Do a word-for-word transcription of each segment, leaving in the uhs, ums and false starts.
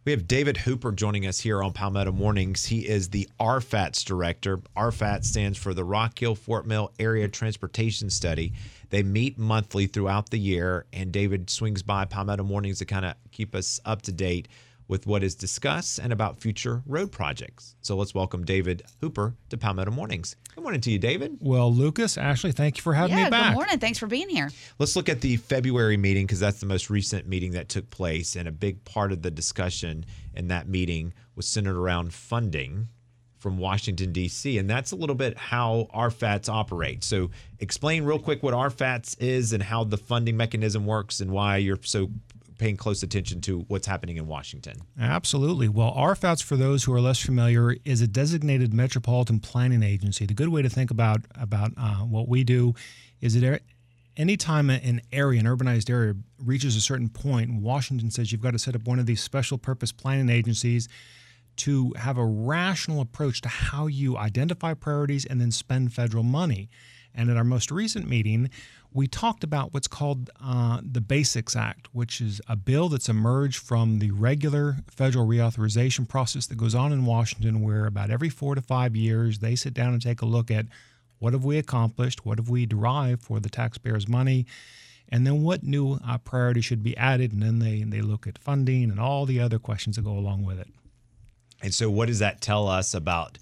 We have David Hooper joining us here on Palmetto Mornings. He is the R F A T S director. R F A T stands for the Rock Hill Fort Mill Area Transportation Study. They meet monthly throughout the year, and David swings by Palmetto Mornings to kind of keep us up to date with what is discussed and about future road projects. So let's welcome David Hooper to Palmetto Mornings. Good morning to you, David. Well, Lucas, Ashley, thank you for having yeah, me back. Good morning. Thanks for being here. Let's look at the February meeting because that's the most recent meeting that took place, and a big part of the discussion in that meeting was centered around funding from Washington, D C, and that's a little bit how R F A T S operates. So explain real quick what R F A T S is and how the funding mechanism works and why you're so paying close attention to what's happening in Washington. Absolutely. Well, R F A T S, for those who are less familiar, is a designated metropolitan planning agency. The good way to think about about uh, what we do is that anytime an area, an urbanized area, reaches a certain point, Washington says you've got to set up one of these special purpose planning agencies to have a rational approach to how you identify priorities and then spend federal money. And at our most recent meeting, we talked about what's called uh, the BASICS Act, which is a bill that's emerged from the regular federal reauthorization process that goes on in Washington, where about every four to five years, they sit down and take a look at what have we accomplished, what have we derived for the taxpayers' money, and then what new uh, priorities should be added, and then they, they look at funding and all the other questions that go along with it. And so what does that tell us about,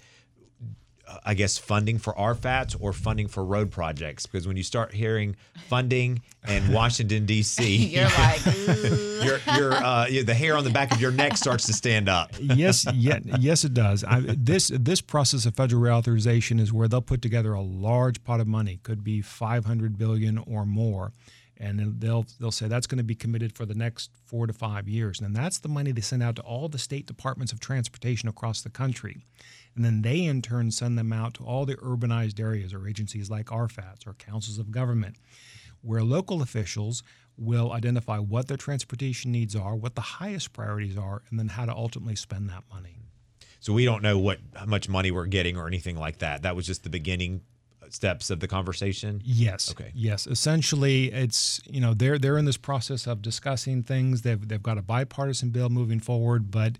uh, I guess, funding for R F A T S or funding for road projects? Because when you start hearing funding and Washington, D C, you're like, ooh. your your uh, the hair on the back of your neck starts to stand up. Yes, yeah, yes, it does. I, this this process of federal reauthorization is where they'll put together a large pot of money, could be five hundred billion dollars or more. And they'll they'll say that's going to be committed for the next four to five years. And that's the money they send out to all the state departments of transportation across the country. And then they, in turn, send them out to all the urbanized areas or agencies like R F A T S or councils of government, where local officials will identify what their transportation needs are, what the highest priorities are, and then how to ultimately spend that money. So we don't know what how much money we're getting or anything like that. That was just the beginning steps of the conversation? Yes. Okay. Yes. Essentially, it's, you know, they're they're in this process of discussing things. They've they've got a bipartisan bill moving forward, but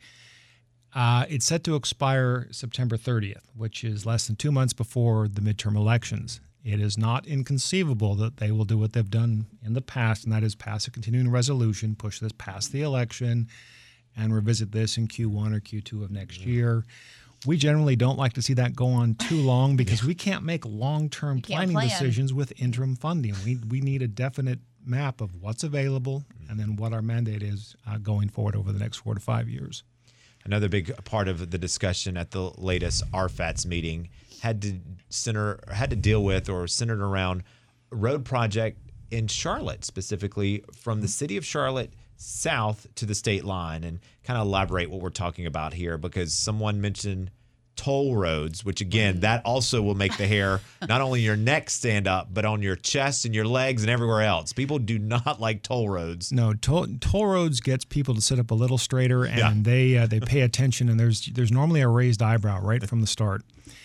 uh, it's set to expire September thirtieth, which is less than two months before the midterm elections. It is not inconceivable that they will do what they've done in the past, and that is pass a continuing resolution, push this past the election, and revisit this in Q one or Q two of next mm-hmm. year. We generally don't like to see that go on too long because we can't make long-term planning plan. decisions with interim funding. We we need a definite map of what's available and then what our mandate is uh, going forward over the next four to five years. Another big part of the discussion at the latest R F A T S meeting had to center had to deal with or centered around a road project in Charlotte, specifically from the city of Charlotte south to the state line, and kind of elaborate what we're talking about here, because someone mentioned toll roads, which again, that also will make the hair not only your neck stand up, but on your chest and your legs and everywhere else. People do not like toll roads. No, toll, toll roads gets people to sit up a little straighter, and Yeah. they uh, they pay attention, and there's there's normally a raised eyebrow right from the start.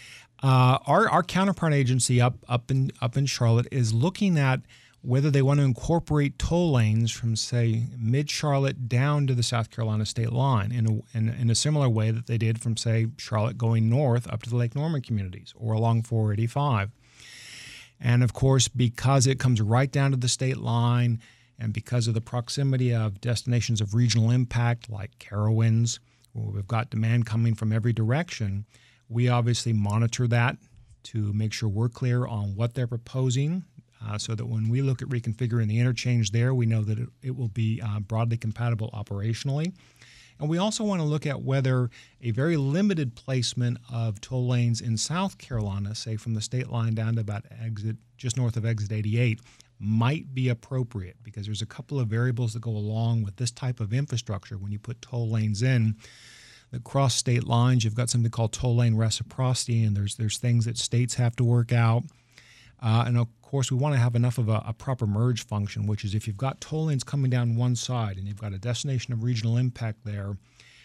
Uh, our our counterpart agency up up in up in Charlotte is looking at whether they want to incorporate toll lanes from, say, mid-Charlotte down to the South Carolina state line in a, in, in a similar way that they did from, say, Charlotte going north up to the Lake Norman communities or along four eighty-five. And, of course, because it comes right down to the state line and because of the proximity of destinations of regional impact like Carowinds, where we've got demand coming from every direction, we obviously monitor that to make sure we're clear on what they're proposing, Uh, so that when we look at reconfiguring the interchange there, we know that it, it will be uh, broadly compatible operationally. And we also want to look at whether a very limited placement of toll lanes in South Carolina, say from the state line down to about exit, just north of exit eighty-eight, might be appropriate, because there's a couple of variables that go along with this type of infrastructure. When you put toll lanes in that cross state lines, you've got something called toll lane reciprocity, and there's there's things that states have to work out. Uh, and of course, we want to have enough of a, a proper merge function, which is if you've got toll lanes coming down one side and you've got a destination of regional impact there,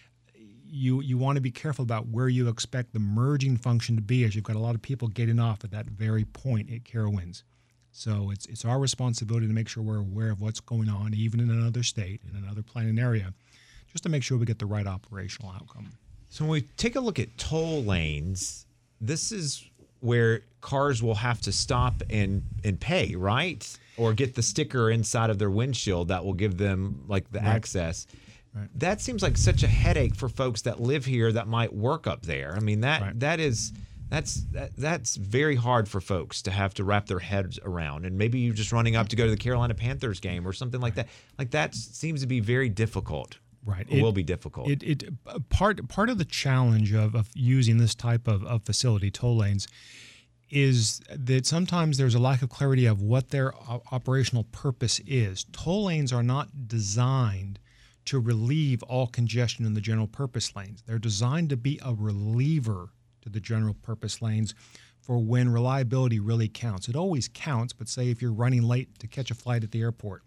you you want to be careful about where you expect the merging function to be, as you've got a lot of people getting off at that very point at Carowinds. So it's it's our responsibility to make sure we're aware of what's going on, even in another state, in another planning area, just to make sure we get the right operational outcome. So when we take a look at toll lanes, this is where cars will have to stop and, and pay, right? Or get the sticker inside of their windshield that will give them like the Right. access. Right. That seems like such a headache for folks that live here that might work up there. I mean, that Right. that is that's that, that's very hard for folks to have to wrap their heads around. And maybe you're just running up to go to the Carolina Panthers game or something like that. Like that seems to be very difficult. Right. It, It- will be difficult. It, it part part of the challenge of, of using this type of, of facility, toll lanes, is that sometimes there's a lack of clarity of what their o- operational purpose is. Toll lanes are not designed to relieve all congestion in the general purpose lanes. They're designed to be a reliever to the general purpose lanes for when reliability really counts. It always counts, but say if you're running late to catch a flight at the airport,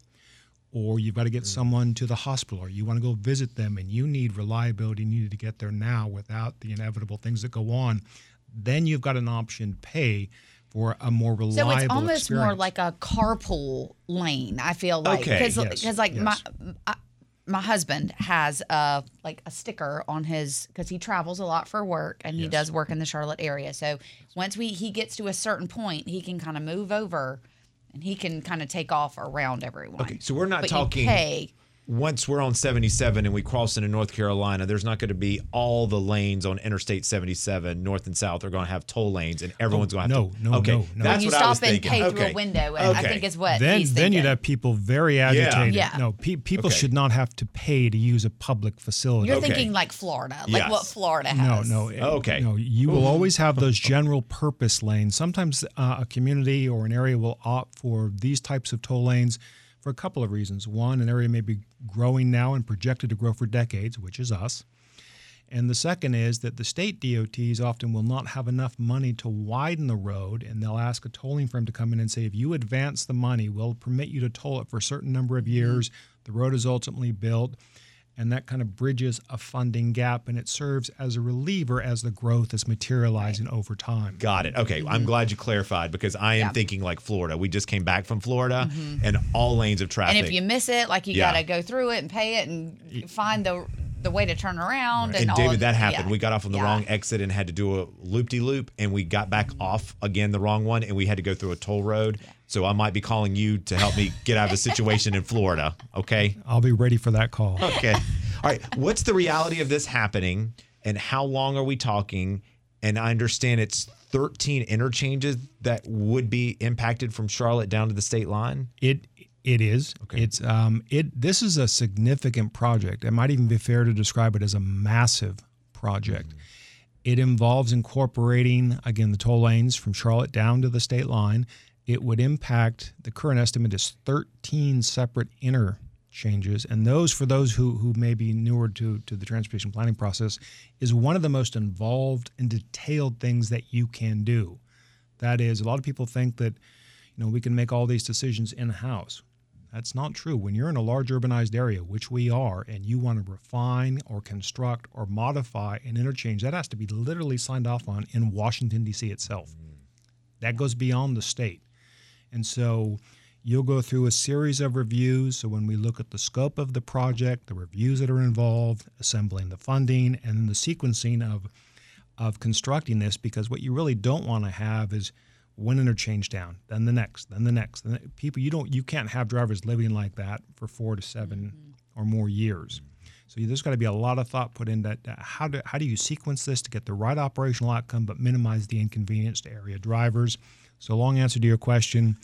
or you've got to get someone to the hospital, or you want to go visit them and you need reliability, you need to get there now without the inevitable things that go on, then you've got an option to pay for a more reliable So it's almost experience. more like a carpool lane. I feel like Okay, because yes, like yes. my I, my husband has a like a sticker on his because he travels a lot for work and he Yes. does work in the Charlotte area. So once we he gets to a certain point, he can kind of move over and he can kind of take off around everyone. Okay, so we're not but talking- You pay. Once we're on seventy-seven and we cross into North Carolina, there's not going to be all the lanes on Interstate seventy-seven, north and south, are going to have toll lanes, and everyone's going to have no, to. no, okay, no, no. that's When you what I was stop and thinking. pay through okay. a window, I Okay. think is what then he's then thinking. you'd have people very agitated. Yeah. No, pe- people Okay. should not have to pay to use a public facility. You're Okay. thinking like Florida, like Yes. what Florida No, has. no. Okay. No, you will always have those general purpose lanes. Sometimes uh, a community or an area will opt for these types of toll lanes for a couple of reasons. One, an area may be growing now and projected to grow for decades, which is us. And the second is that the state D O Ts often will not have enough money to widen the road, and they'll ask a tolling firm to come in and say, if you advance the money, we'll permit you to toll it for a certain number of years. The road is ultimately built, and that kind of bridges a funding gap, and it serves as a reliever as the growth is materializing over time. Got it. Okay, I'm glad you clarified because I am Yeah. thinking like Florida. We just came back from Florida, and all lanes of traffic. And if you miss it, like you Yeah. got to go through it and pay it and find the the way to turn around. And, And all David, of, that happened. yeah. We got off on the Yeah. wrong exit and had to do a loop-de-loop, and we got back off again the wrong one, and we had to go through a toll road. So I might be calling you to help me get out of the situation in Florida. Okay. I'll be ready for that call. Okay. All right. What's the reality of this happening, and how long are we talking? And I understand it's thirteen interchanges that would be impacted from Charlotte down to the state line. It it is. Okay. It's um it this is a significant project. It might even be fair to describe it as a massive project. Mm-hmm. It involves incorporating again the toll lanes from Charlotte down to the state line. It would impact, the current estimate is thirteen separate interchanges, and those, for those who who may be newer to to the transportation planning process, is one of the most involved and detailed things that you can do. That is, a lot of people think that you know we can make all these decisions in-house. That's not true. When you're in a large urbanized area, which we are, and you want to refine or construct or modify an interchange, that has to be literally signed off on in Washington, D C itself. That goes beyond the state. And so you'll go through a series of reviews. So when we look at the scope of the project, the reviews that are involved, assembling the funding, and then the sequencing of, of constructing this, because what you really don't want to have is one interchange down, then the next, then the next. Then the- people, you don't, you can't have drivers living like that for four to seven or more years. So there's got to be a lot of thought put into that. How do how do you sequence this to get the right operational outcome, but minimize the inconvenience to area drivers? So, long answer to your question.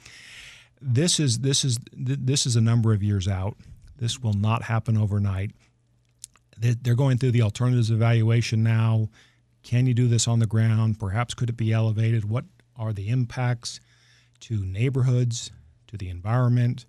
This is this is this is a number of years out. This will not happen overnight. They- They're going through the alternatives evaluation now. Can you do this on the ground? Perhaps could it be elevated? What are the impacts to neighborhoods, to the environment?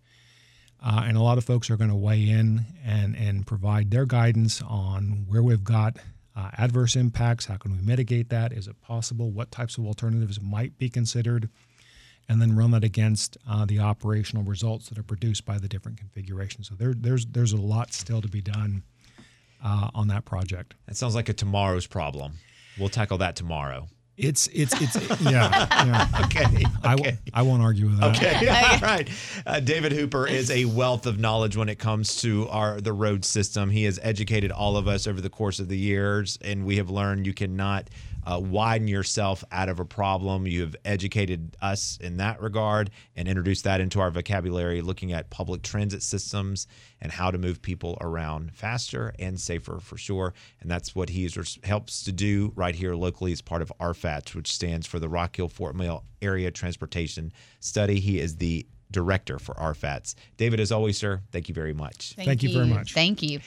Uh, and a lot of folks are going to weigh in and, and provide their guidance on where we've got uh, adverse impacts. How can we mitigate that? Is it possible? What types of alternatives might be considered? And then run that against uh, the operational results that are produced by the different configurations. So there, there's there's a lot still to be done uh, on that project. That sounds like a tomorrow's problem. We'll tackle that tomorrow. It's it's it's yeah. yeah. Okay. I, okay. I won't argue with that. Okay, all right. Uh, David Hooper is a wealth of knowledge when it comes to our the road system. He has educated all of us over the course of the years, and we have learned you cannot uh, widen yourself out of a problem. You have educated us in that regard and introduced that into our vocabulary, looking at public transit systems and how to move people around faster and safer for sure. And that's what he is, helps to do right here locally as part of R FATS, which stands for the Rock Hill Fort Mill Area Transportation Study. He is the director for R FATS. David, as always, sir, thank you very much. Thank you very much. Thank you.